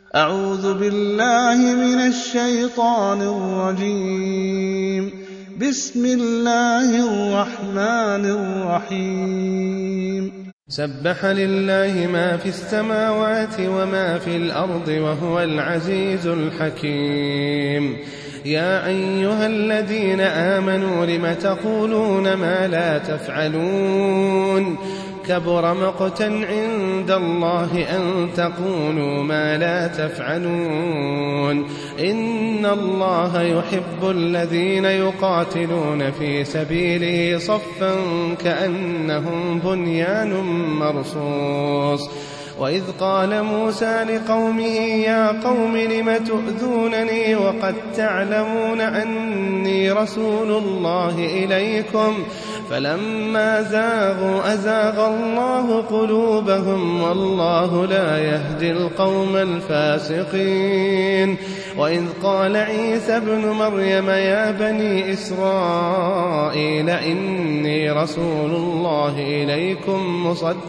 أعوذ بالله من الشيطان الرجيم. بسم الله الرحمن الرحيم. سبح لله ما في السماوات وما في الأرض وهو العزيز الحكيم. يا أيها الذين آمنوا لم تقولون ما لا تفعلون كبر مقتا عند الله أن تقولوا ما لا تفعلون إن الله يحب الذين يقاتلون في سبيله صفا كأنهم بنيان مرصوص. وإذ قال موسى لقومه يا قوم لم تؤذونني وقد تعلمون أني رسول الله إليكم فلما زاغوا أزاغ الله قلوبهم والله لا يهدي القوم الفاسقين. وإذ قال عيسى ابن مريم يا بني إسرائيل إني رسول الله إليكم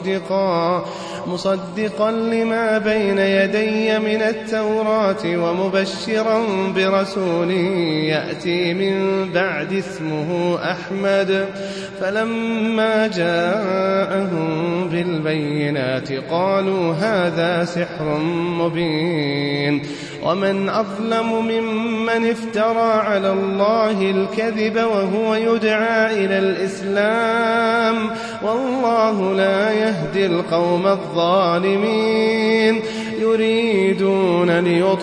مصدقا لما بين يدي من التوراة ومبشرا برسول يأتي من بعد اسمه أحمد. فلما جاءهم بالبينات قالوا هذا سحر مبين. ومن أظلم ممن افترى على الله الكذب وهو يدعى إلى الإسلام والله لا يهدي القوم الظالمين. يريدون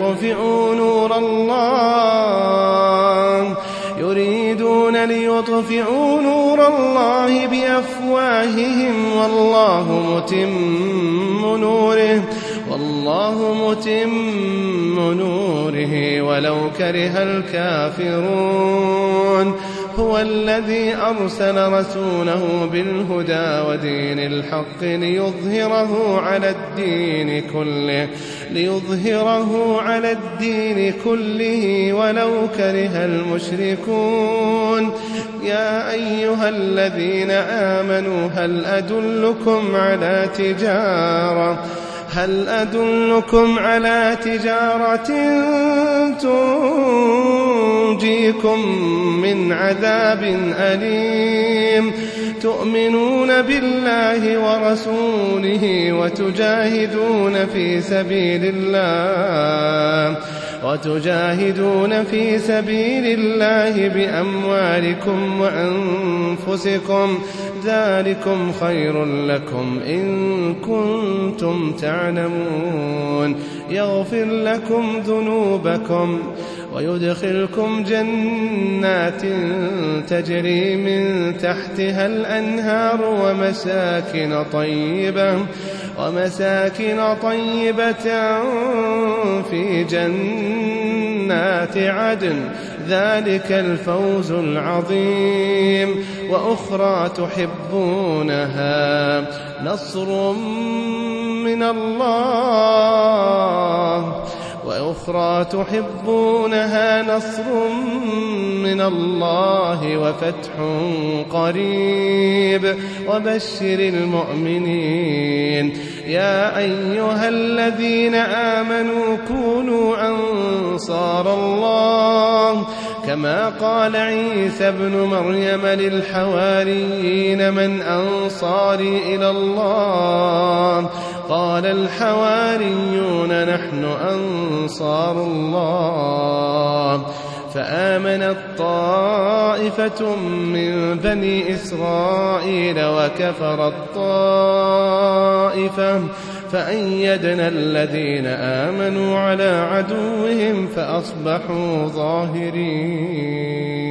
ليطفئوا نور الله بأفواههم والله متم نوره ولو كره الكافرون. هو الذي أرسل رسوله بالهدى ودين الحق ليظهره على الدين كله ولو كره المشركون. يا أيها الذين آمنوا هل أدلكم على تجارة تنجيكم من عذاب أليم تؤمنون بالله ورسوله وتجاهدون في سبيل الله بأموالكم وأنفسكم ذلكم خير لكم إن كنتم تعلمون. يغفر لكم ذنوبكم ويدخلكم جنات تجري من تحتها الأنهار ومساكن طيبة في جنات عدن ذلك الفوز العظيم. وأخرى تحبونها نصر من الله وفتح قريب وبشر المؤمنين. يا أيها الذين آمنوا كونوا أنصار الله كما قال عيسى ابن مريم للحواريين من أنصاري إلى الله قال الحواريون نحن أنصار الله. فآمنت طائفة من بني إسرائيل وكفرت طائفة فأيدنا الذين آمنوا على عدوهم فأصبحوا ظاهرين.